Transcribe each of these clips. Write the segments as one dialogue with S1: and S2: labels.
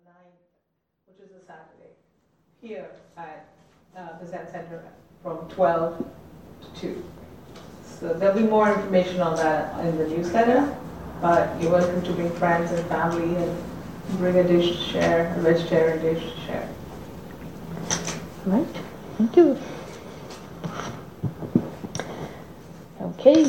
S1: 9th, which is a Saturday, here at the Zen Center from 12 to 2. So there'll be more information on that in the newsletter, but you're welcome to bring friends and family and bring a dish to share, a vegetarian dish to share.
S2: All right, thank you. Okay.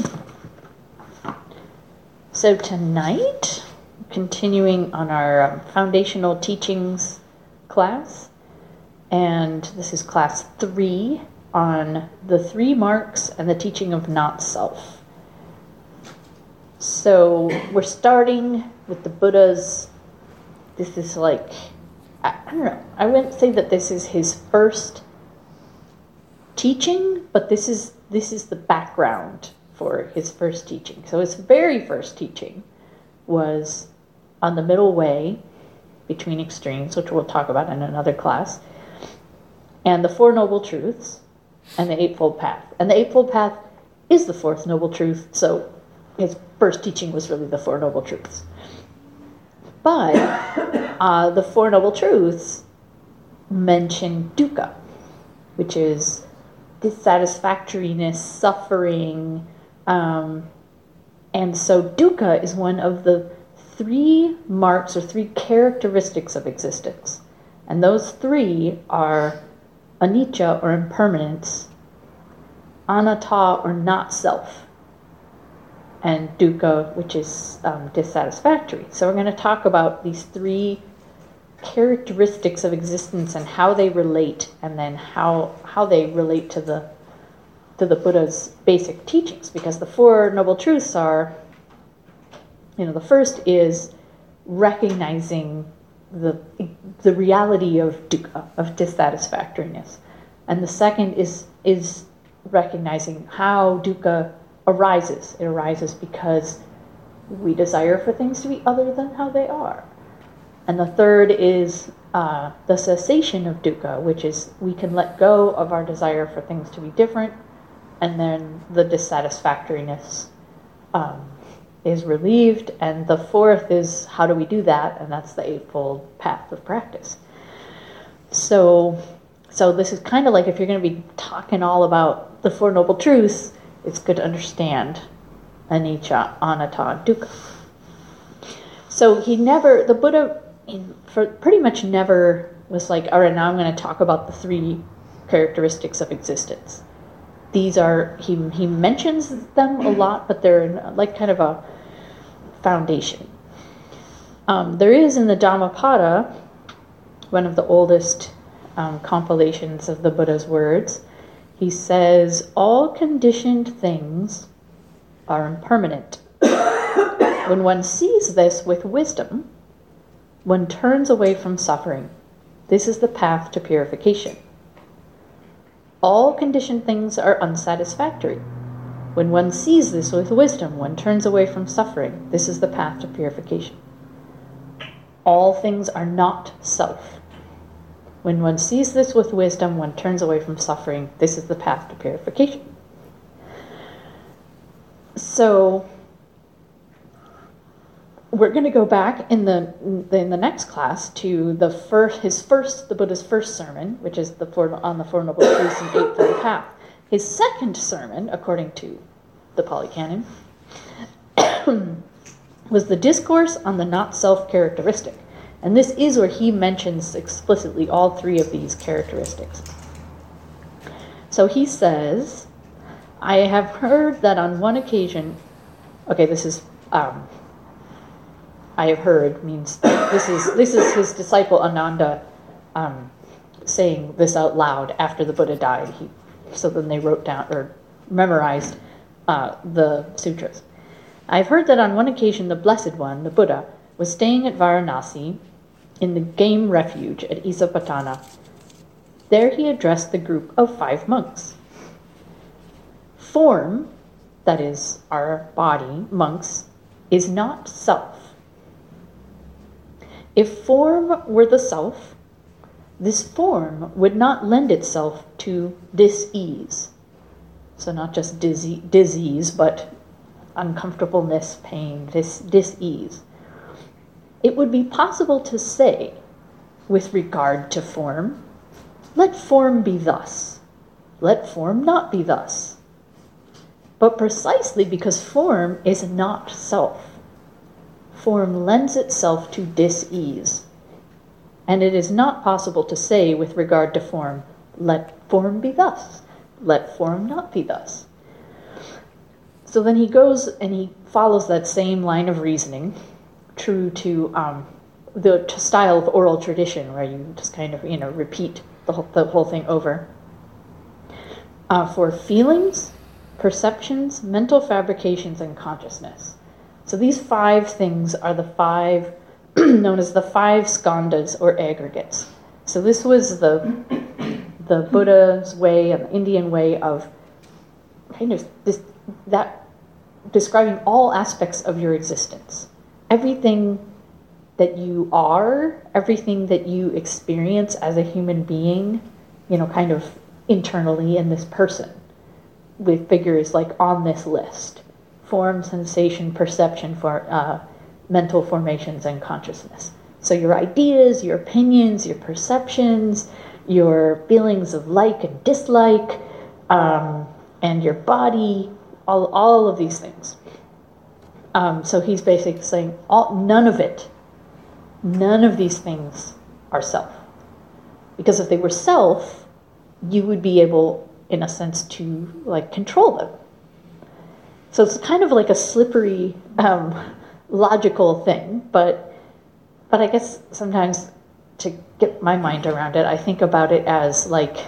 S2: So tonight, continuing on our foundational teachings class, and this is class 3 on the 3 marks and the teaching of not self. So we're starting with the Buddha's, this is like, I don't know, I wouldn't say that this is his first teaching, but this is the background for his first teaching. So his very first teaching was on the middle way between extremes, which we'll talk about in another class, and the 4 Noble Truths, and the Eightfold Path. And the Eightfold Path is the 4th Noble Truth, so his first teaching was really the 4 Noble Truths. But the 4 Noble Truths mention dukkha, which is dissatisfactoriness, suffering, and so dukkha is one of the 3 marks or 3 characteristics of existence. And those 3 are anicca or impermanence, anatta or not self, and dukkha, which is dissatisfactory. So we're going to talk about these 3 characteristics of existence and how they relate, and then how they relate to the Buddha's basic teachings, because the 4 Noble Truths are, the first is recognizing the reality of dukkha, of dissatisfactoriness, and the second is recognizing how dukkha arises. It arises because we desire for things to be other than how they are. And the third is the cessation of dukkha, which is we can let go of our desire for things to be different, and then the dissatisfactoriness is relieved. And the 4th is how do we do that, and that's the Eightfold Path of practice. So this is kind of like if you're going to be talking all about the 4 Noble Truths, it's good to understand anicca, anatta, dukkha. So the Buddha pretty much never was like, all right, now I'm going to talk about the 3 characteristics of existence. These are, he mentions them a lot, but they're like kind of a foundation. There is in the Dhammapada, one of the oldest compilations of the Buddha's words, he says, all conditioned things are impermanent. When one sees this with wisdom, one turns away from suffering. This is the path to purification. All conditioned things are unsatisfactory. When one sees this with wisdom, one turns away from suffering. This is the path to purification. All things are not self. When one sees this with wisdom, one turns away from suffering. This is the path to purification. So we're going to go back in the next class to the Buddha's first sermon, which is on the 4 Noble Truths and Eightfold Path. His second sermon, according to the Pali Canon, was the Discourse on the Not Self characteristic. And this is where he mentions explicitly all 3 of these characteristics. So he says, I have heard that on one occasion, this is, I have heard means this is his disciple Ananda saying this out loud after the Buddha died. So then they wrote down or memorized the sutras. I've heard that on one occasion the Blessed One, the Buddha, was staying at Varanasi in the game refuge at Isapatana. There he addressed the group of 5 monks. Form, that is our body, monks, is not self. If form were the self, this form would not lend itself to dis-ease. So not just disease, but uncomfortableness, pain, dis-ease. It would be possible to say with regard to form, let form be thus, let form not be thus. But precisely because form is not self, form lends itself to dis-ease. And it is not possible to say with regard to form, let form be thus, let form not be thus. So then he goes and he follows that same line of reasoning, true to the style of oral tradition, where you just kind of, repeat the whole thing over. For feelings, perceptions, mental fabrications, and consciousness. So these 5 things are the 5, known as the 5 skandhas or aggregates. So this was the Buddha's way and the Indian way of kind of describing all aspects of your existence. Everything that you are, everything that you experience as a human being, kind of internally in this person, with figures like on this list: form, sensation, perception, for mental formations, and consciousness. So your ideas, your opinions, your perceptions, your feelings of like and dislike, and your body, all of these things. So he's basically saying none of these things are self. Because if they were self, you would be able, in a sense, to control them. So it's kind of like a slippery, logical thing, but I guess sometimes to get my mind around it, I think about it as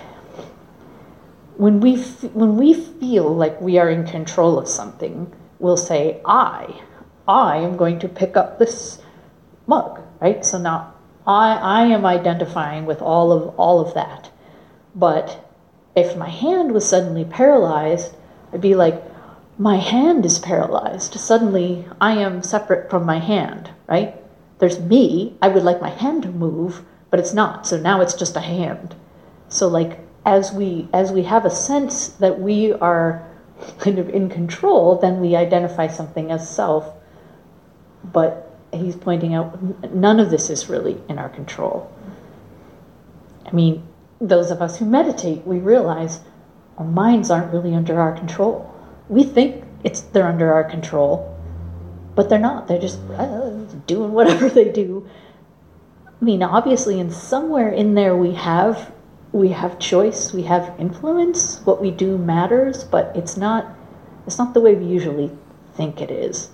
S2: when we feel like we are in control of something, we'll say, I am going to pick up this mug, right? So now I am identifying with all of that. But if my hand was suddenly paralyzed, I'd be like, my hand is paralyzed. Suddenly I am separate from my hand, right? There's me. I would like my hand to move, but it's not. So now it's just a hand. So as we have a sense that we are kind of in control, then we identify something as self. But he's pointing out none of this is really in our control. I mean, those of us who meditate, we realize our minds aren't really under our control. We think they're under our control, but they're not. They're just doing whatever they do. I mean, obviously, in somewhere in there we have choice, we have influence. What we do matters, but it's not the way we usually think it is.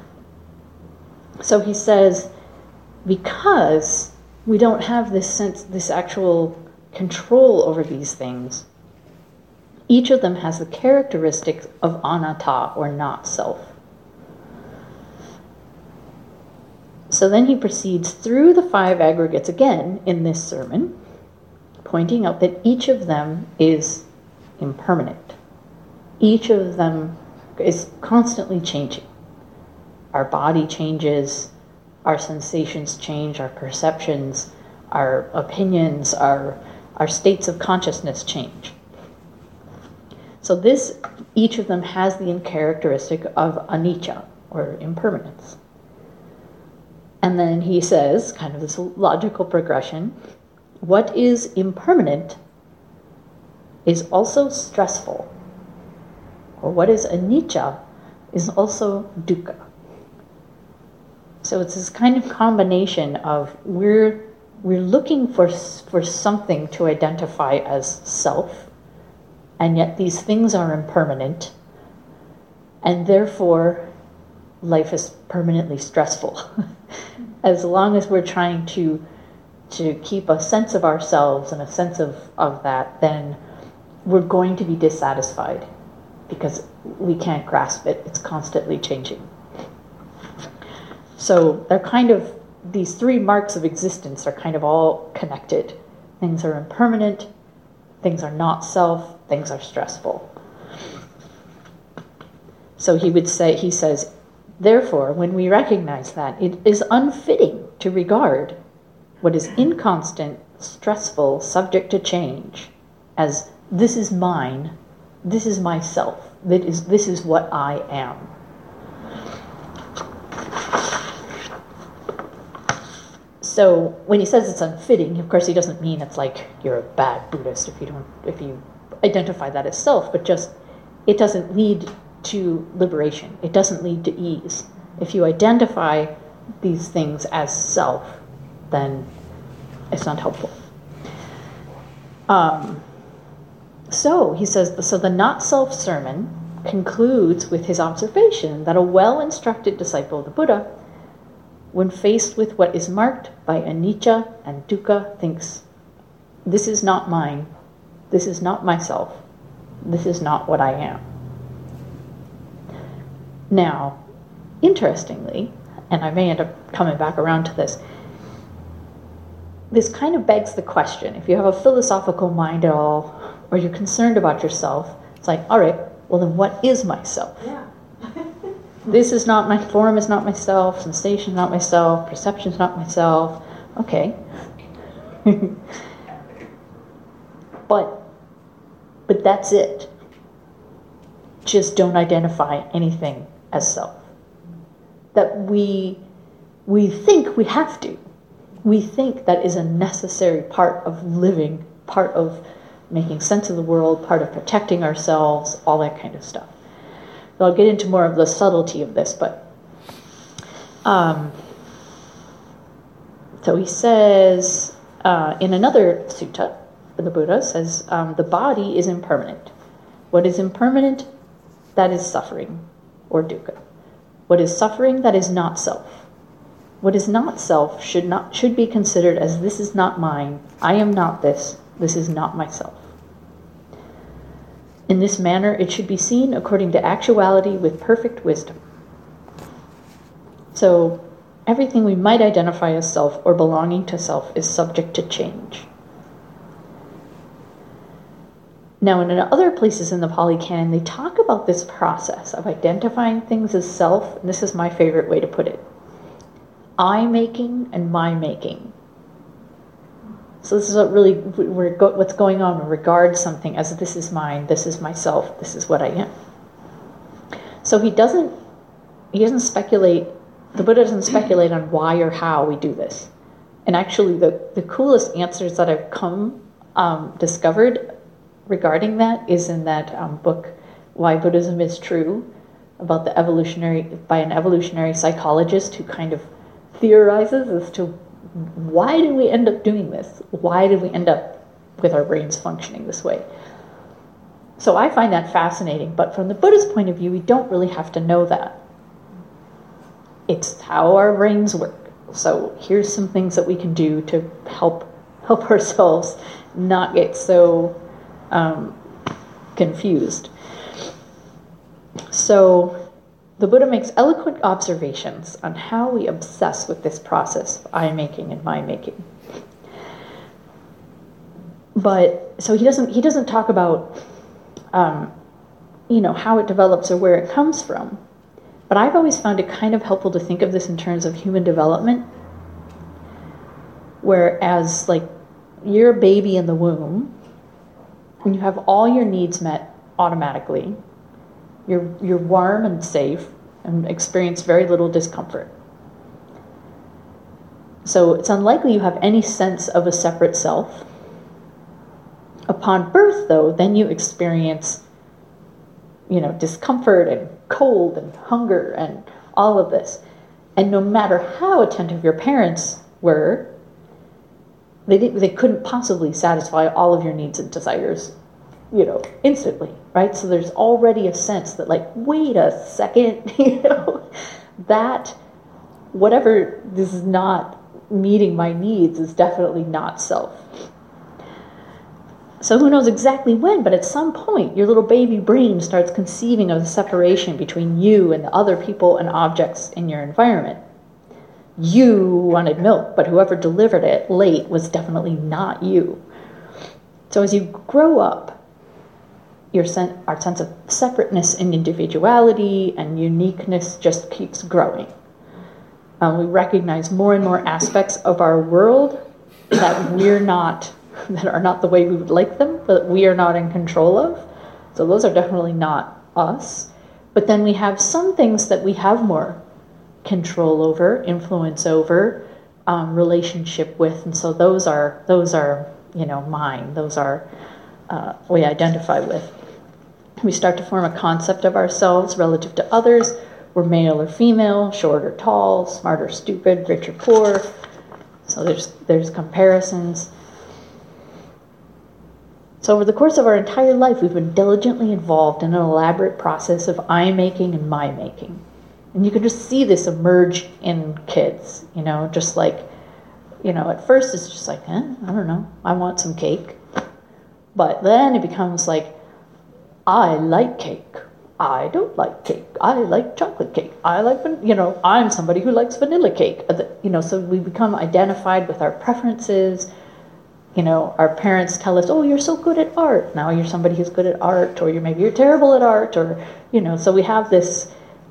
S2: So he says, because we don't have this actual control over these things, each of them has the characteristics of anatta, or not self. So then he proceeds through the 5 aggregates again in this sermon, pointing out that each of them is impermanent. Each of them is constantly changing. Our body changes, our sensations change, our perceptions, our opinions, our states of consciousness change. So each of them has the characteristic of anicca, or impermanence. And then he says, kind of this logical progression, what is impermanent is also stressful, or what is anicca is also dukkha. So it's this kind of combination of we're looking for something to identify as self, and yet these things are impermanent, and therefore life is permanently stressful. As long as we're trying to keep a sense of ourselves and a sense of that, then we're going to be dissatisfied because we can't grasp it. It's constantly changing. So they're kind of, these 3 marks of existence are kind of all connected. Things are impermanent, things are not self, things are stressful. So he says, therefore, when we recognize that, it is unfitting to regard what is inconstant, stressful, subject to change, as this is mine, this is myself, this is what I am. So when he says it's unfitting, of course he doesn't mean it's like you're a bad Buddhist if you identify that as self, but just it doesn't lead to liberation. It doesn't lead to ease. If you identify these things as self, then it's not helpful. So he says, so the not self sermon concludes with his observation that a well-instructed disciple of the Buddha, when faced with what is marked by anicca and dukkha, thinks, this is not mine, this is not myself, this is not what I am. Now, interestingly, and I may end up coming back around to this kind of begs the question, if you have a philosophical mind at all, or you're concerned about yourself, it's like, all right, well then what is myself?
S1: Yeah.
S2: This is not my form, is not myself, sensation is not myself, perception is not myself. Okay. but that's it. Just don't identify anything as self. That we think we have to. We think that is a necessary part of living, part of making sense of the world, part of protecting ourselves, all that kind of stuff. So I'll get into more of the subtlety of this, but so he says in another sutta, the Buddha says the body is impermanent. What is impermanent? That is suffering, or dukkha. What is suffering? That is not self. What is not self should be considered as this is not mine, I am not this, this is not myself. In this manner, it should be seen according to actuality with perfect wisdom. So, everything we might identify as self or belonging to self is subject to change. Now, in other places in the Pali Canon, they talk about this process of identifying things as self, and this is my favorite way to put it. I-making and my-making. So this is what really what's going on. We regard something as this is mine, this is myself, this is what I am. So he doesn't speculate, the Buddha doesn't speculate on why or how we do this. And actually the coolest answers that I've discovered regarding that is in that book, Why Buddhism is True, about by an evolutionary psychologist who kind of theorizes as to why did we end up doing this? Why did we end up with our brains functioning this way? So I find that fascinating, but from the Buddha's point of view, we don't really have to know that. It's how our brains work. So here's some things that we can do to help ourselves not get so confused. So the Buddha makes eloquent observations on how we obsess with this process of I-making and my-making. But so he doesn't talk about how it develops or where it comes from. But I've always found it kind of helpful to think of this in terms of human development, whereas like you're a baby in the womb and you have all your needs met automatically. You're warm and safe and experience very little discomfort. So it's unlikely you have any sense of a separate self. Upon birth, though, then you experience, discomfort and cold and hunger and all of this. And no matter how attentive your parents were, they couldn't possibly satisfy all of your needs and desires, instantly, right? So there's already a sense that, like, wait a second, that whatever this is not meeting my needs is definitely not self. So who knows exactly when, but at some point, your little baby brain starts conceiving of the separation between you and the other people and objects in your environment. You wanted milk, but whoever delivered it late was definitely not you. So as you grow up, our sense of separateness and individuality and uniqueness just keeps growing. We recognize more and more aspects of our world that are not the way we would like them, but we are not in control of. So those are definitely not us. But then we have some things that we have more control over, influence over, relationship with, and so those are mine. Those are we identify with. We start to form a concept of ourselves relative to others. We're male or female, short or tall, smart or stupid, rich or poor. So there's comparisons. So over the course of our entire life, we've been diligently involved in an elaborate process of I-making and my-making. And you can just see this emerge in kids, just like, at first it's just like, I don't know, I want some cake. But then it becomes like, I like cake. I don't like cake. I like chocolate cake. I'm somebody who likes vanilla cake. So we become identified with our preferences. Our parents tell us, oh, you're so good at art. Now you're somebody who's good at art, or maybe you're terrible at art, or, so we have this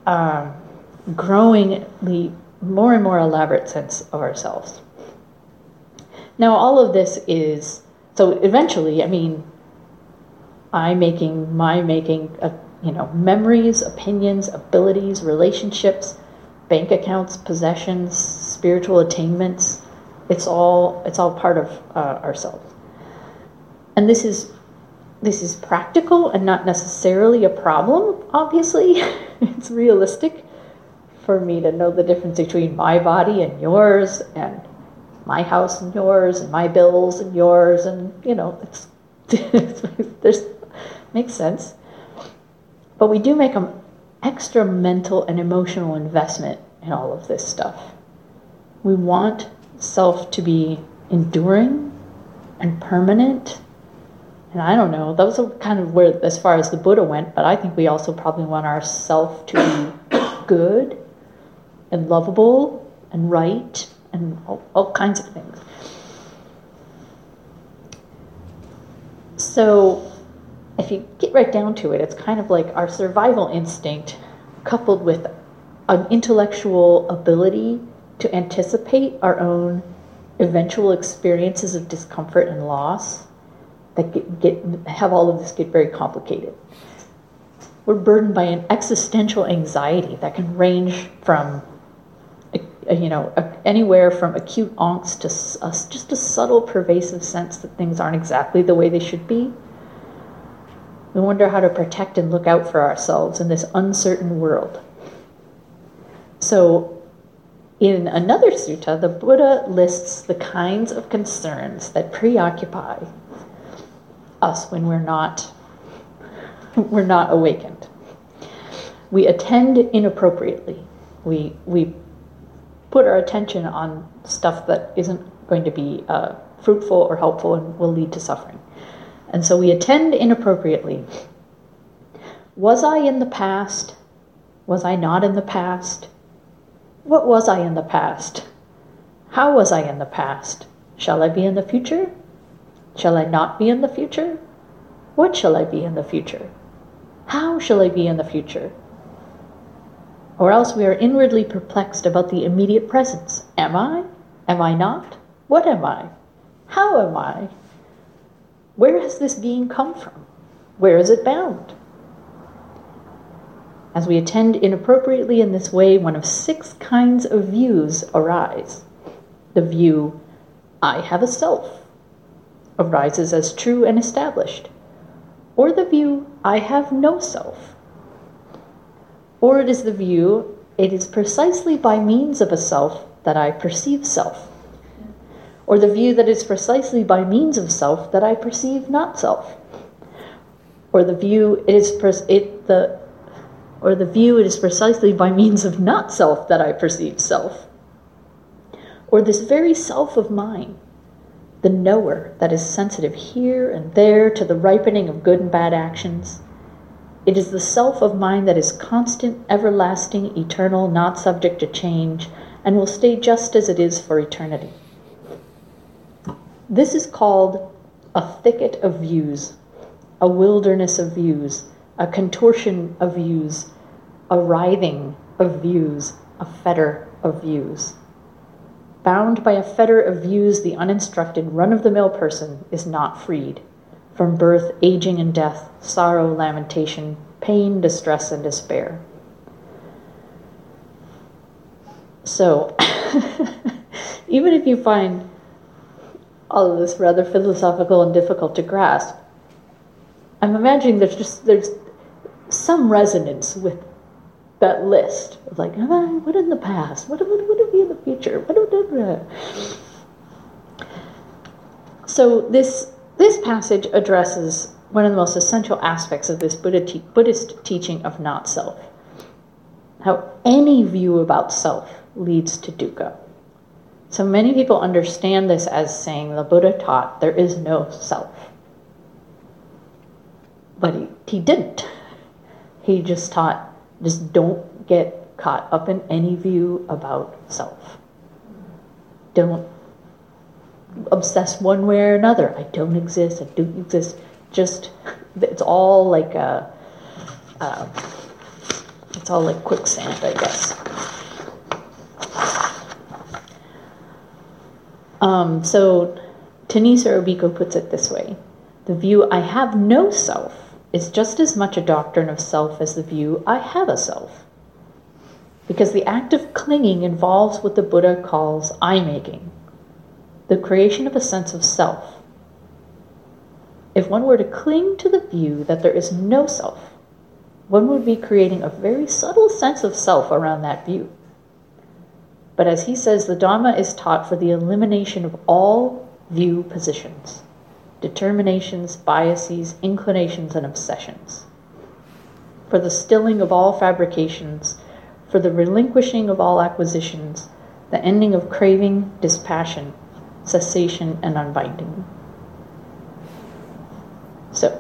S2: growingly more and more elaborate sense of ourselves. Now, all of this is, so eventually, I-making, my-making, memories, opinions, abilities, relationships, bank accounts, possessions, spiritual attainments. It's all part of ourselves. And this is practical and not necessarily a problem, obviously. It's realistic for me to know the difference between my body and yours, and my house and yours, and my bills and yours, and, there's makes sense. But we do make an extra mental and emotional investment in all of this stuff. We want self to be enduring and permanent. And I don't know, those are kind of where, as far as the Buddha went, but I think we also probably want our self to be good and lovable and right and all kinds of things. So if you get right down to it, it's kind of like our survival instinct coupled with an intellectual ability to anticipate our own eventual experiences of discomfort and loss that have all of this get very complicated. We're burdened by an existential anxiety that can range from anywhere from acute angst to just a subtle pervasive sense that things aren't exactly the way they should be. We wonder how to protect and look out for ourselves in this uncertain world. So, in another sutta, the Buddha lists the kinds of concerns that preoccupy us when we're not awakened. We attend inappropriately. We put our attention on stuff that isn't going to be fruitful or helpful and will lead to suffering. And so we attend inappropriately. Was I in the past? Was I not in the past? What was I in the past? How was I in the past? Shall I be in the future? Shall I not be in the future? What shall I be in the future? How shall I be in the future? Or else we are inwardly perplexed about the immediate presence. Am I? Am I not? What am I? How am I? Where has this being come from? Where is it bound? As we attend inappropriately in this way, one of 6 kinds of views arise. The view, I have a self, arises as true and established. Or the view, I have no self. Or it is the view, it is precisely by means of a self that I perceive self. Or the view that is precisely by means of self that I perceive not self. Or the view it is precisely by means of not self that I perceive self. Or this very self of mine, the knower that is sensitive here and there to the ripening of good and bad actions. It is the self of mine that is constant, everlasting, eternal, not subject to change, and will stay just as it is for eternity. This is called a thicket of views, a wilderness of views, a contortion of views, a writhing of views, a fetter of views. Bound by a fetter of views, the uninstructed, run-of-the-mill person is not freed from birth, aging, and death, sorrow, lamentation, pain, distress, and despair. So, even if you find all of this rather philosophical and difficult to grasp, I'm imagining there's some resonance with that list of like, what in the past? What would be in the future? So this passage addresses one of the most essential aspects of this Buddhist teaching of not self. How any view about self leads to dukkha. So many people understand this as saying the Buddha taught there is no self. But he didn't. He just taught, just don't get caught up in any view about self. Don't obsess one way or another. I don't exist, I do exist. Just, it's all like it's all like quicksand, I guess. So Thanissaro Bhikkhu puts it this way: the view I have no self is just as much a doctrine of self as the view I have a self. Because the act of clinging involves what the Buddha calls I-making, the creation of a sense of self. If one were to cling to the view that there is no self, one would be creating a very subtle sense of self around that view. But as he says, the Dhamma is taught for the elimination of all view positions, determinations, biases, inclinations, and obsessions, for the stilling of all fabrications, for the relinquishing of all acquisitions, the ending of craving, dispassion, cessation, and unbinding. So,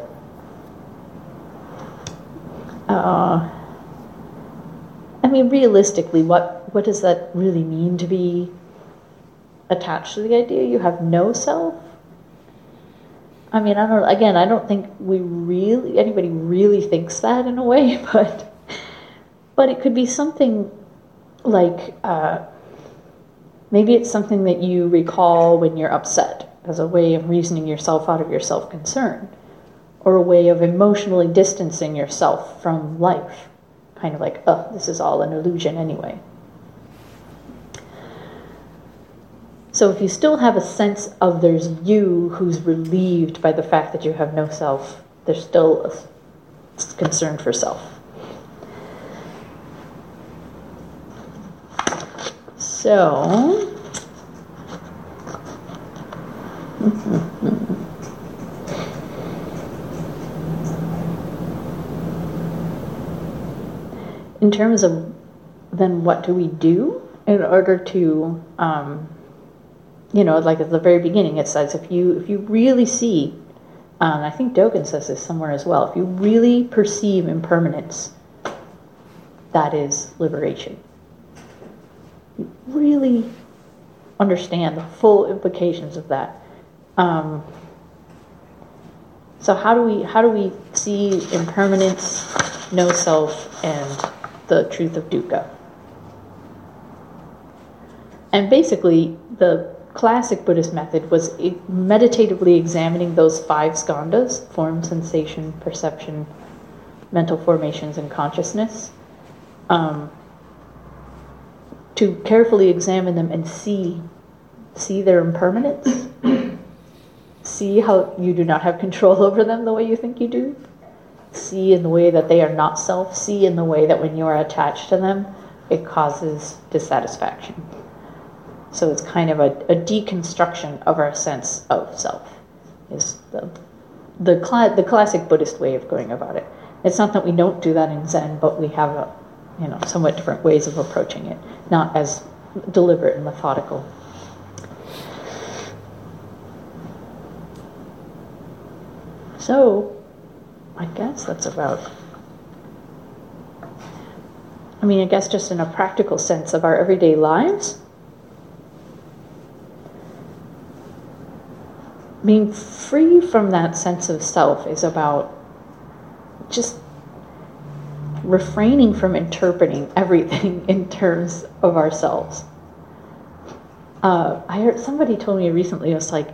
S2: realistically, what does that really mean to be attached to the idea you have no self? I don't think anybody really thinks that in a way, but it could be something like, maybe it's something that you recall when you're upset as a way of reasoning yourself out of your self-concern, or a way of emotionally distancing yourself from life. Kind of like, this is all an illusion anyway. So if you still have a sense of there's you who's relieved by the fact that you have no self, there's still a concern for self. So, in terms of then what do we do in order to, like at the very beginning it says, if you really see, and I think Dogen says this somewhere as well, if you really perceive impermanence, that is liberation. You really understand the full implications of that. So how do we see impermanence, no self, and the truth of dukkha? And basically, the classic Buddhist method was meditatively examining those 5 skandhas: form, sensation, perception, mental formations, and consciousness, to carefully examine them and see their impermanence, see how you do not have control over them the way you think you do, see in the way that they are not self, see in the way that when you are attached to them, it causes dissatisfaction. So it's kind of a deconstruction of our sense of self, is the classic Buddhist way of going about it. It's not that we don't do that in Zen, but we have somewhat different ways of approaching it, not as deliberate and methodical. So, I guess that's about, just in a practical sense of our everyday lives, being free from that sense of self is about just refraining from interpreting everything in terms of ourselves. I heard somebody told me recently, it was like,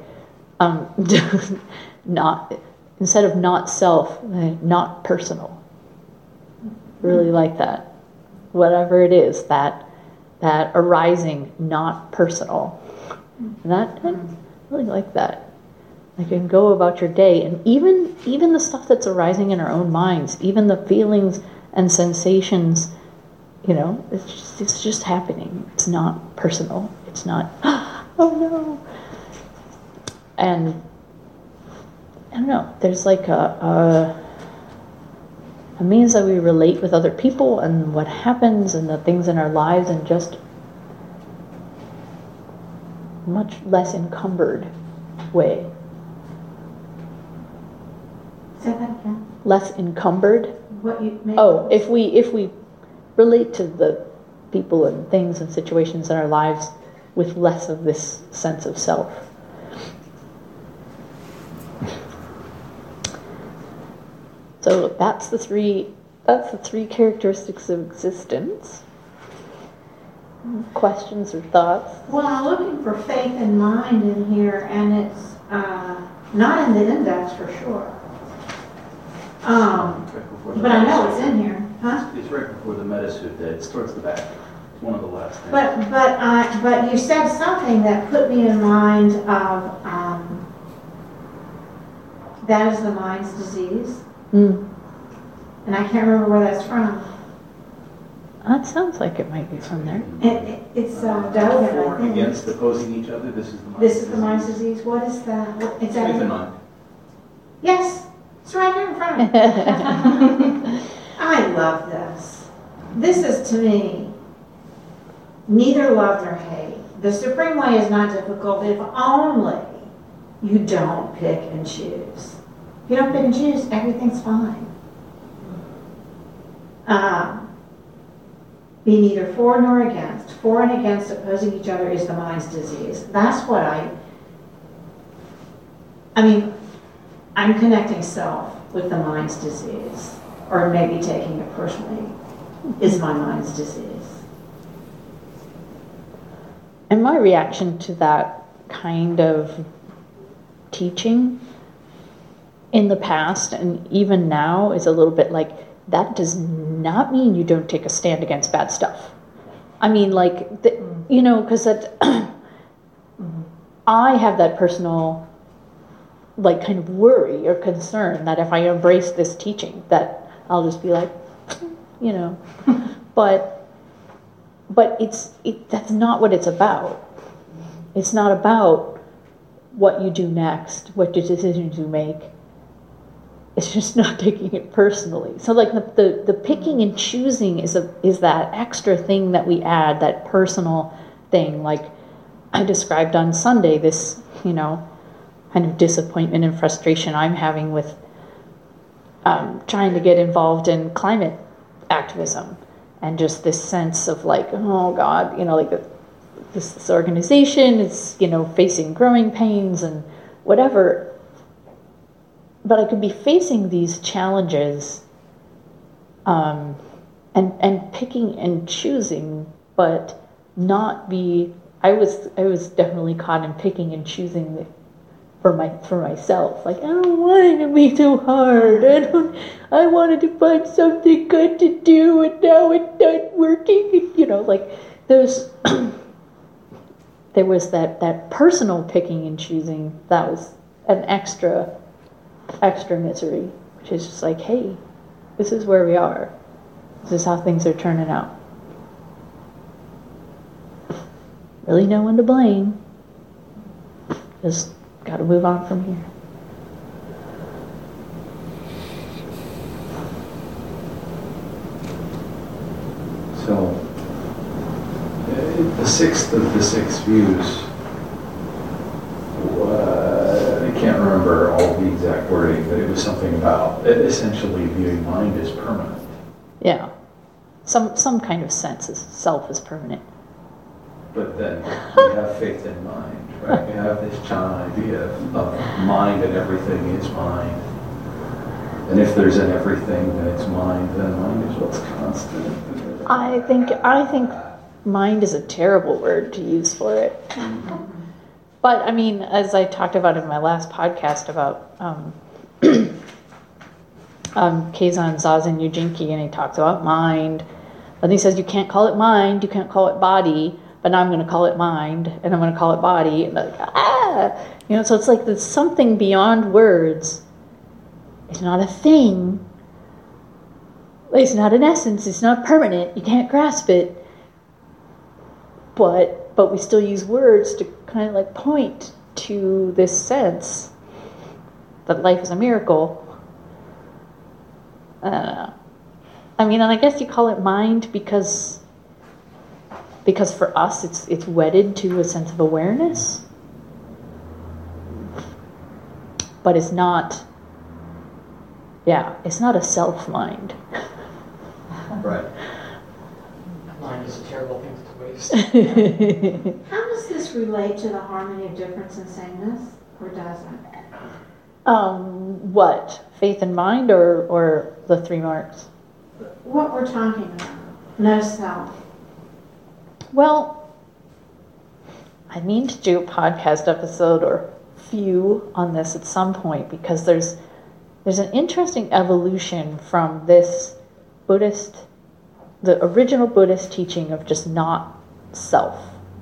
S2: instead of not self, not personal. Really like that. Whatever it is, that that arising, not personal. And that, I really like that. I can go about your day, and even the stuff that's arising in our own minds, even the feelings and sensations, it's just happening. It's not personal. It's not, oh no. And I don't know, there's like a means that we relate with other people and what happens and the things in our lives in just much less encumbered way.
S3: Say that again.
S2: Less encumbered.
S3: What you make?
S2: Oh, if we relate to the people and things and situations in our lives with less of this sense of self. So that's the three characteristics of existence. Questions or thoughts?
S3: Well, I'm looking for faith and mind in here, and it's not in the index for sure. But I know it's in here, huh?
S4: It's right before the metasuit. It's towards the back. It's one of the last things.
S3: But you said something that put me in mind of that is the mind's disease.
S2: Mm.
S3: And I can't remember where that's from.
S2: That sounds like it might be from there.
S3: It's Dogen,
S4: For
S3: I think.
S4: against opposing each other. This is the mind's
S3: This is the mind's disease. What is that? Is that
S4: Faith and mind.
S3: Yes, it's right here in front of me. I love this. This is, to me, neither love nor hate. The supreme way is not difficult if only you don't pick and choose. If you don't pick and choose, everything's fine. Be neither for nor against. For and against opposing each other is the mind's disease. That's what I'm connecting self with the mind's disease, or maybe taking it personally, is my mind's disease.
S2: And my reaction to that kind of teaching in the past and even now is a little bit like, that does not mean you don't take a stand against bad stuff. I mean, like, because that I have that personal, like, kind of worry or concern that if I embrace this teaching, that I'll just be like, but that's not what it's about. It's not about what you do next, what decisions you make. It's just not taking it personally. So like the picking and choosing is that extra thing that we add, that personal thing. Like I described on Sunday, this, kind of disappointment and frustration I'm having with trying to get involved in climate activism. And just this sense of like, oh God, this organization is, facing growing pains and whatever. But I could be facing these challenges and picking and choosing, but not be, I was definitely caught in picking and choosing for myself. Like, I don't want it to be too hard. I wanted to find something good to do, and now it's not working. There's there was that personal picking and choosing that was an extra misery, which is just like, hey, this is where we are. This is how things are turning out. Really no one to blame. Just got to move on from here.
S4: So, the sixth of the six views, I can't remember all the exact wording, but it was something about essentially viewing mind as permanent.
S2: Yeah. Some kind of sense of self is permanent.
S4: But then we have faith in mind, right? We have this Chan idea of mind and everything is mind. And if there's an everything and it's mind, then mind is what's constant.
S2: I think mind is a terrible word to use for it.
S4: Mm-hmm.
S2: But I mean, as I talked about in my last podcast about Keizan Zazen Yujinki, and he talks about mind, And he says, you can't call it mind, you can't call it body, but now I'm going to call it mind, and I'm going to call it body, and like, so it's like there's something beyond words. It's not a thing. It's not an essence. It's not permanent. You can't grasp it. But we still use words to kind of like point to this sense that life is a miracle. I don't know. I mean, and I guess you call it mind because for us it's wedded to a sense of awareness. But it's not a self-mind.
S4: Right.
S5: Mind is a terrible thing to waste.
S3: How does this relate to the harmony of difference and sameness, or doesn't?
S2: What? Faith and mind or the 3 marks?
S3: What we're talking about. No self.
S2: Well, I mean to do a podcast episode or few on this at some point, because there's an interesting evolution from this the original Buddhist teaching of just not self.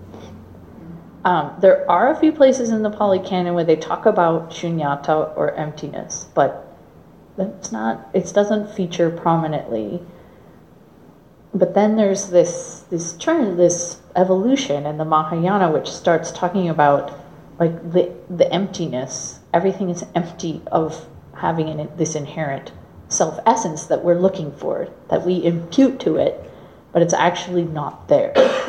S2: There are a few places in the Pali Canon where they talk about shunyata or emptiness, but it doesn't feature prominently. But then there's this evolution in the Mahayana, which starts talking about like the emptiness. Everything is empty of having this inherent self-essence that we're looking for, that we impute to it, but it's actually not there.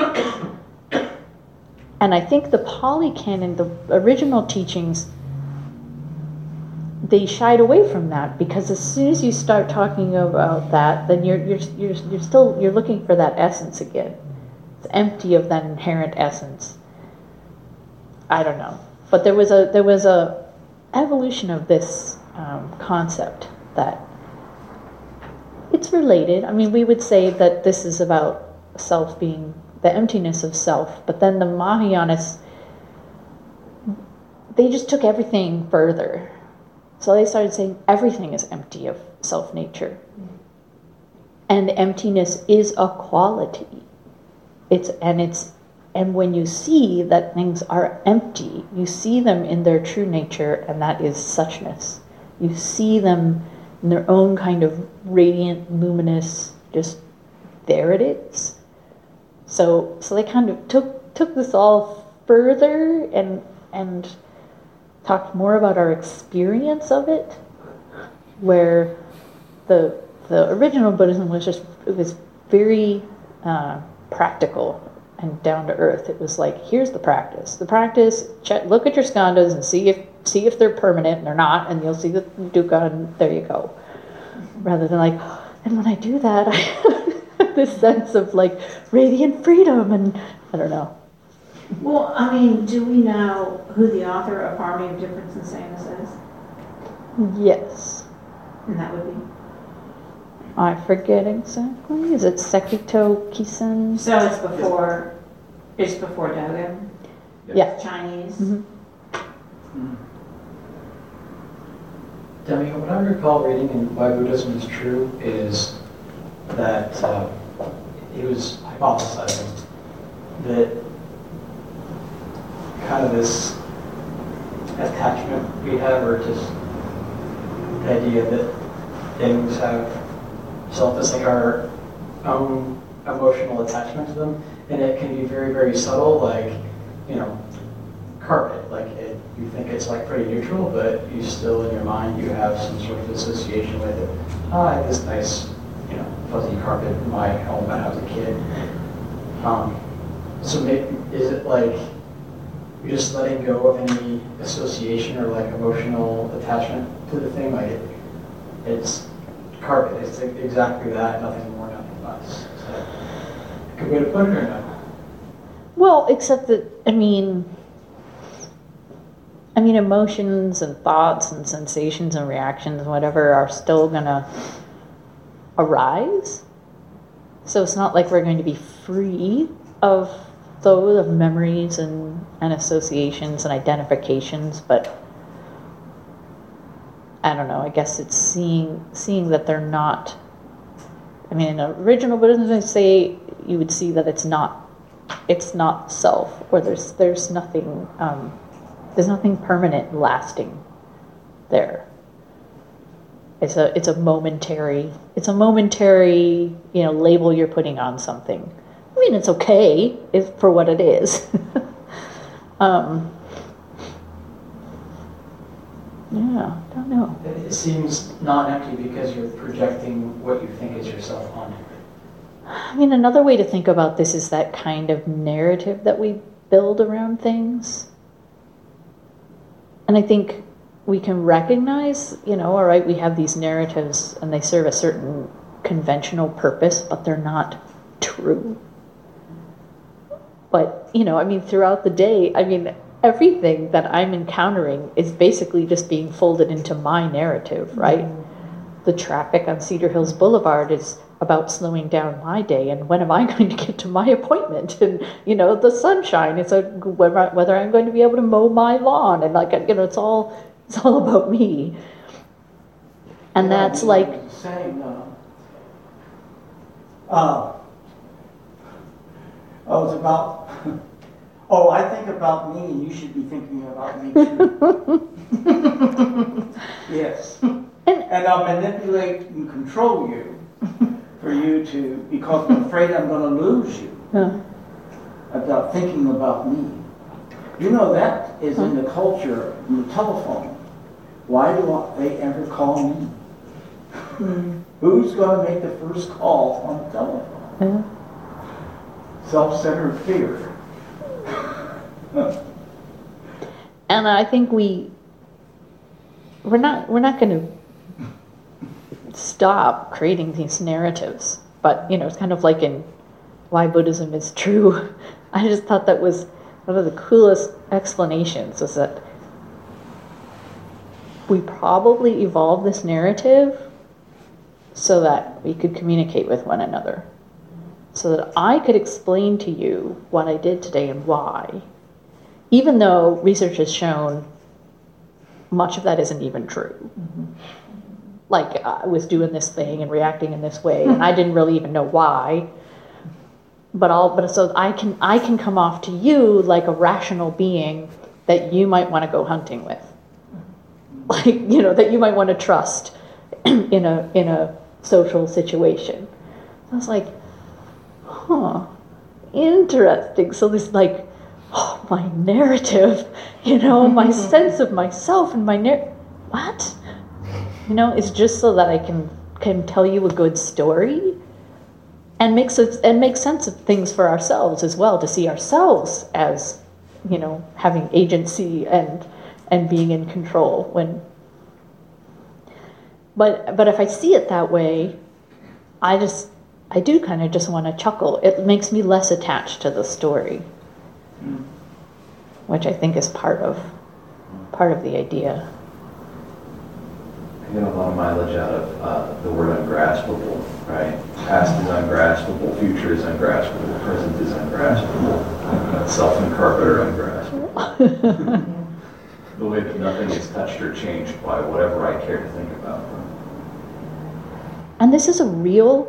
S2: And I think the Pali Canon, the original teachings, they shied away from that, because as soon as you start talking about that, then you're looking for that essence again. It's empty of that inherent essence. I don't know, but there was a evolution of this concept that it's related. I mean, we would say that this is about self being the emptiness of self, but then the Mahayanists, they just took everything further. So they started saying everything is empty of self-nature. And emptiness is a quality. And when you see that things are empty, you see them in their true nature, and that is suchness. You see them in their own kind of radiant, luminous, just there it is. So they kind of took this all further and talked more about our experience of it, where the original Buddhism was very practical and down to earth. It was like, here's the practice. The practice, look at your skandhas and see if they're permanent, and they're not, and you'll see the dukkha, and there you go. Rather than like, and when I do that, I have this sense of like radiant freedom, and I don't know.
S3: Well, I mean, do we know who the author of Harmony of Difference and Sameness is?
S2: Yes.
S3: And that would be?
S2: I forget exactly. Is it Sekito Kisen?
S3: So it's before Dogen?
S2: Yeah.
S3: Chinese?
S2: Mm-hmm.
S5: Demi, what I recall reading in Why Buddhism is True is that he was hypothesizing that kind of this attachment we have, or just the idea that things have self as like our own emotional attachment to them, and it can be very, very subtle, like, carpet, like you think it's like pretty neutral, but you still in your mind you have some sort of association with it. I have this nice, fuzzy carpet in my home when I was a kid. So maybe, is it like you're just letting go of any association or like emotional attachment to the thing? Like it's carpet. It's like exactly that. Nothing more, nothing less. Is that a good way to put it, or no?
S2: Well, except that I mean, emotions and thoughts and sensations and reactions and whatever are still gonna arise. So it's not like we're going to be free of those, of memories and associations and identifications, but I don't know, I guess it's seeing that they're not I mean, in original Buddhism, they say you would see that it's not self, or there's nothing permanent, lasting there. It's a momentary, label you're putting on something. I mean, it's okay for what it is. Yeah, I don't know.
S5: It seems not empty because you're projecting what you think is yourself on it.
S2: I mean, another way to think about this is that kind of narrative that we build around things. And I think we can recognize, all right, we have these narratives and they serve a certain conventional purpose, but they're not true. But, throughout the day, everything that I'm encountering is basically just being folded into my narrative, right? Mm-hmm. The traffic on Cedar Hills Boulevard is about slowing down my day, and when am I going to get to my appointment? And, the sunshine, it's whether I'm going to be able to mow my lawn, and it's all about me. And that's like
S6: saying, it's about, I think about me and you should be thinking about me too. Yes. And I'll manipulate and control you for you to, because I'm afraid I'm going to lose you. About thinking about me. That is in the culture, in the telephone. Why do they ever call me? Who's going to make the first call on the telephone? Self-centered fear.
S2: And I think we're not going to stop creating these narratives, but it's kind of like in Why Buddhism is True. I just thought that was one of the coolest explanations, is that we probably evolved this narrative so that we could communicate with one another, so that I could explain to you what I did today and why, even though research has shown much of that isn't even true. Mm-hmm. Like, I was doing this thing and reacting in this way, and I didn't really even know why. But so I can come off to you like a rational being that you might want to go hunting with, like, that you might want to trust in a social situation. So I was like, interesting. So this my narrative, my sense of myself and my what? It's just so that I can tell you a good story and make sense of things for ourselves as well, to see ourselves as, having agency and being in control but if I see it that way, I do kind of just want to chuckle. It makes me less attached to the story, which I think is part of the idea.
S4: I get a lot of mileage out of the word ungraspable, right? Past is ungraspable, future is ungraspable, present is ungraspable, self-incarnate or ungraspable. The way that nothing is touched or changed by whatever I care to think about them.
S2: And this is a real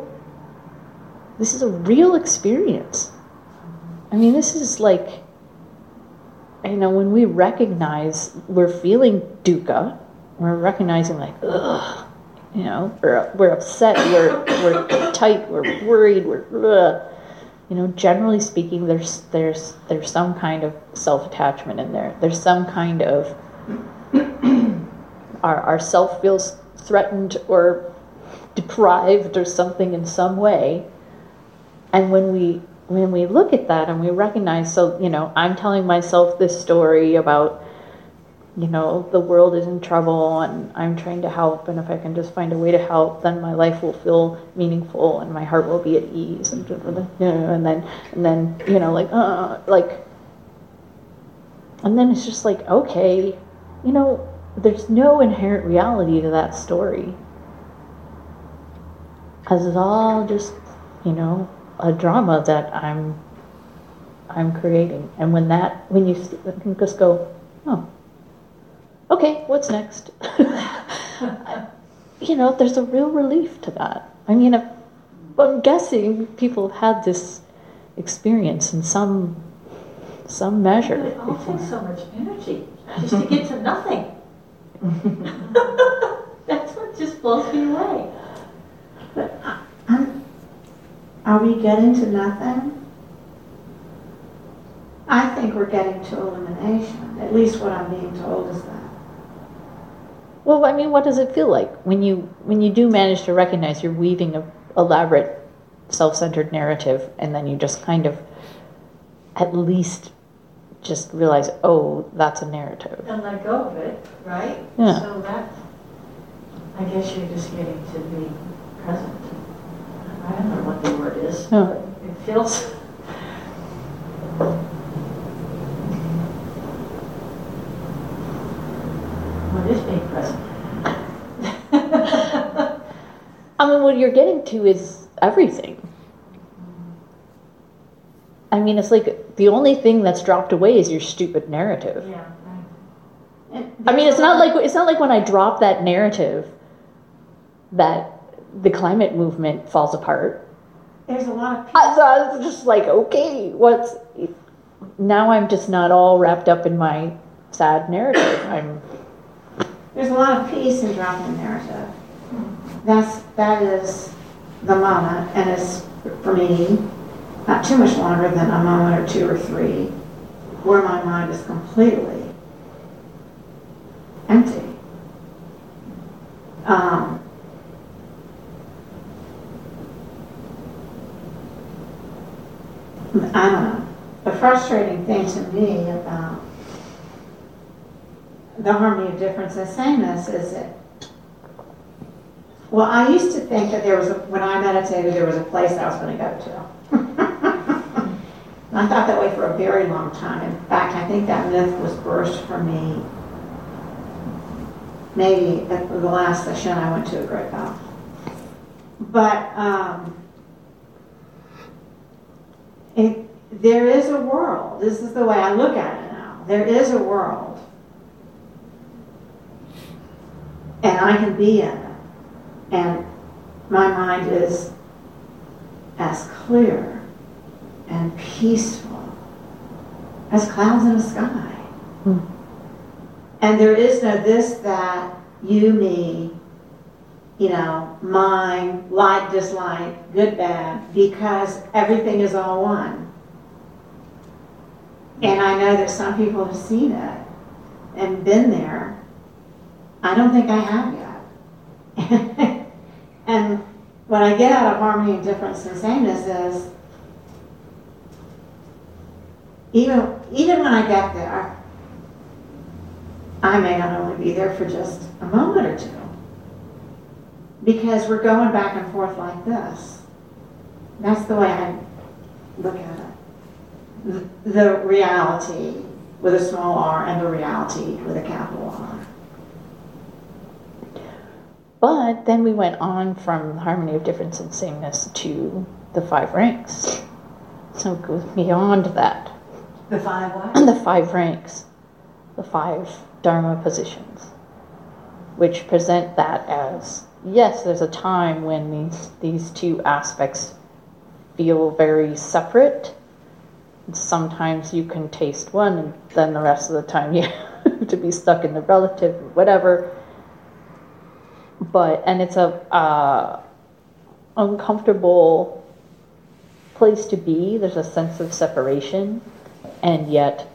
S2: experience. This is like, when we recognize we're feeling dukkha, we're recognizing like, ugh, we're upset, we're tight, we're worried, we're, generally speaking, there's some kind of self-attachment in there. There's some kind of, our self feels threatened or deprived or something in some way. And when we look at that and we recognize, so, I'm telling myself this story about, the world is in trouble and I'm trying to help, and if I can just find a way to help, then my life will feel meaningful and my heart will be at ease, and then and then it's just like, okay, there's no inherent reality to that story, because it's all just a drama that I'm creating. And when you can just go, oh, okay, what's next? There's a real relief to that. But I'm guessing people have had this experience in some measure.
S7: It all takes so much energy just to get to nothing. That's what just blows me away.
S3: But are we getting to nothing? I think we're getting to elimination. At least what I'm being told is that.
S2: Well, I mean, what does it feel like when you do manage to recognize you're weaving a elaborate, self-centered narrative, and then you just kind of at least just realize, oh, that's a narrative.
S7: And let go of it, right?
S2: Yeah.
S7: So that, I guess you're just getting to be present. I don't know what the word is,
S2: Yeah.
S7: but it feels... What is being present?
S2: I mean, what you're getting to is everything. I mean, it's like the only thing that's dropped away is your stupid narrative.
S7: Yeah, right.
S2: I mean, it's not like when I drop that narrative that the climate movement falls apart.
S3: There's a lot of people.
S2: So I was just like, okay, now I'm just not all wrapped up in my sad narrative.
S3: There's a lot of peace in dropping narrative. That is the moment, and it's, for me, not too much longer than a moment or two or three, where my mind is completely empty. I don't know. The frustrating thing to me about the harmony of difference and sameness is that, well, I used to think that when I meditated, there was a place I was going to go to. And I thought that way for a very long time. In fact, I think that myth was burst for me maybe at the last session I went to at Great Bell. But there is a world. This is the way I look at it now. There is a world. And I can be in it. And my mind is as clear and peaceful as clouds in the sky.
S2: Hmm.
S3: And there is no this, that, you, me, mine, like, dislike, good, bad, because everything is all one. And I know that some people have seen it and been there. I don't think I have yet. And what I get out of harmony, difference, and sameness is, even when I get there, I may not only be there for just a moment or two, because we're going back and forth like this. That's the way I look at it. The reality with a small r and the reality with a capital R.
S2: But then we went on from harmony of difference and sameness to the 5 ranks. So it goes beyond that.
S3: The 5 what?
S2: And the 5 ranks, the 5 Dharma positions, which present that as, yes, there's a time when these two aspects feel very separate. Sometimes you can taste one, and then the rest of the time you have to be stuck in the relative, whatever. And it's a uncomfortable place to be. There's a sense of separation, and yet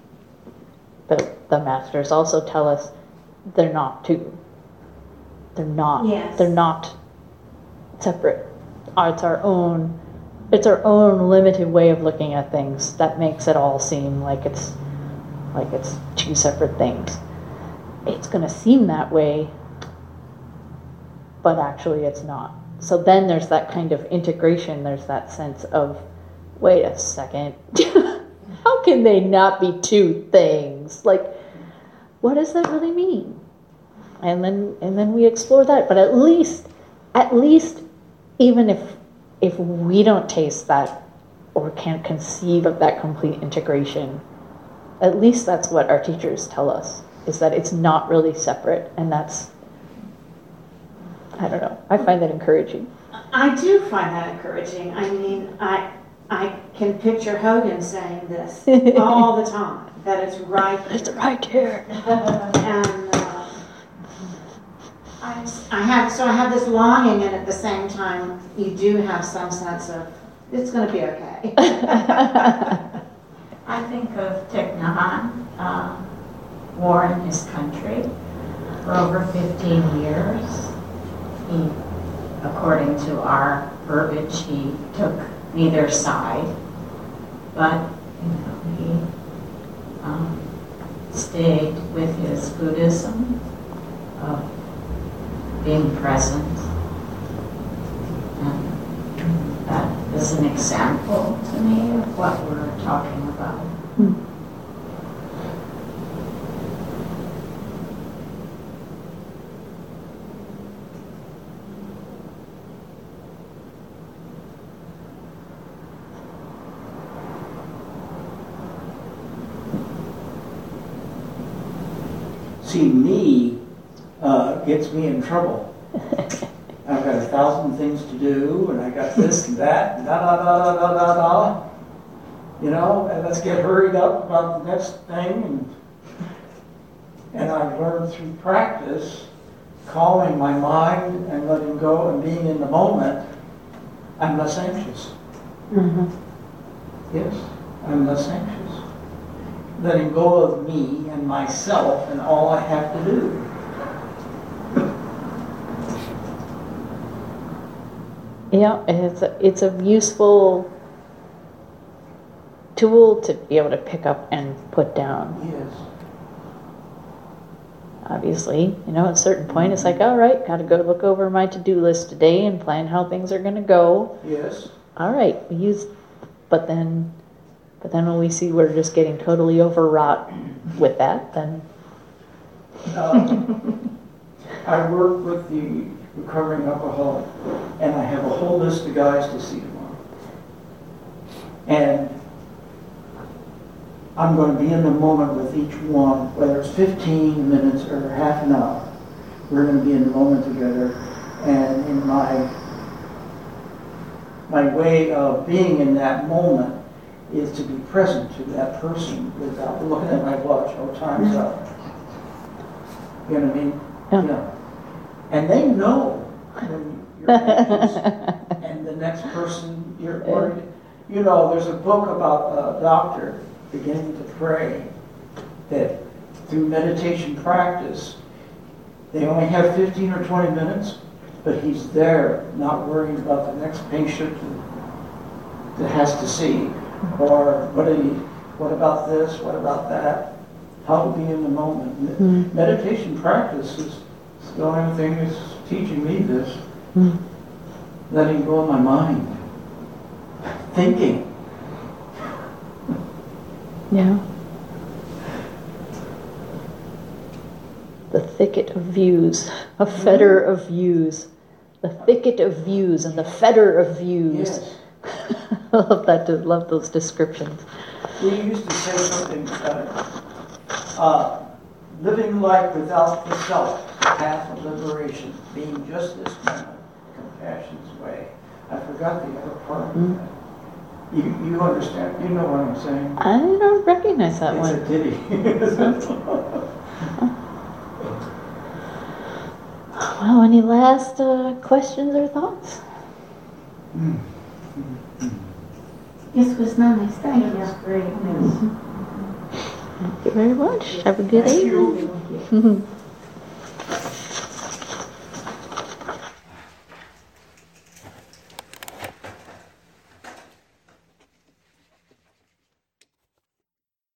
S2: the masters also tell us they're not two. They're not.
S3: Yes.
S2: They're not separate. It's our own limited way of looking at things that makes it all seem like it's two separate things. It's going to seem that way, but actually it's not. So then there's that kind of integration. There's that sense of, wait a second, how can they not be two things? Like, what does that really mean? And then we explore that. But at least, even if we don't taste that or can't conceive of that complete integration, at least that's what our teachers tell us, is that it's not really separate, and that's, I don't know, I find that encouraging.
S3: I do find that encouraging. I mean, I can picture Hogan saying this all the time, that it's right here.
S2: It's right here.
S3: And I have this longing, and at the same time, you do have some sense of, it's going to be okay.
S7: I think of Thich Nhat, war in his country. For over 15 years, he, according to our verbiage, he took neither side, but he stayed with his Buddhism of being present, and that is an example to me of what we're talking about.
S6: See, me gets me in trouble. I've got 1,000 things to do, and I got this and that, and da. You know, and let's get hurried up about the next thing. And I've learned through practice, calming my mind and letting go and being in the moment, I'm less anxious.
S2: Mm-hmm.
S6: Yes, I'm less anxious. Letting go of me and myself and all I have to do.
S2: Yeah, it's a useful tool to be able to pick up and put down.
S6: Yes.
S2: Obviously, at a certain point, it's like, all right, got to go look over my to-do list today and plan how things are going to go.
S6: Yes.
S2: All right, but then when we see we're just getting totally overwrought with that, then
S6: I work with the recovering alcoholic, and I have a whole list of guys to see tomorrow. And I'm going to be in the moment with each one, whether it's 15 minutes or half an hour. We're going to be in the moment together, and in my way of being in that moment is to be present to that person without looking at my watch. Oh, time's up. You know what I mean?
S2: Yeah.
S6: And they know when you're anxious and the next person you're worried. There's a book about a doctor beginning to pray that through meditation practice, they only have 15 or 20 minutes, but he's there not worrying about the next patient that has to see. Or what about this? What about that? How to be in the moment.
S2: Mm.
S6: Meditation practice is the only thing that's teaching me this.
S2: Mm.
S6: Letting go of my mind. Thinking.
S2: Yeah. The thicket of views, a fetter of views. The thicket of views and the fetter of views.
S6: Yes.
S2: I love that. Love those descriptions.
S6: We used to say something living life without the self, the path of liberation, being just this moment, compassion's way. I forgot the other part of that. You understand? You know what I'm saying?
S2: I don't recognize that one.
S6: It's a ditty.
S2: Well, any last questions or thoughts?
S3: This was nice. Thank you.
S7: That's great.
S2: Thank you very much. Have a good
S6: Thank
S2: evening.
S6: you.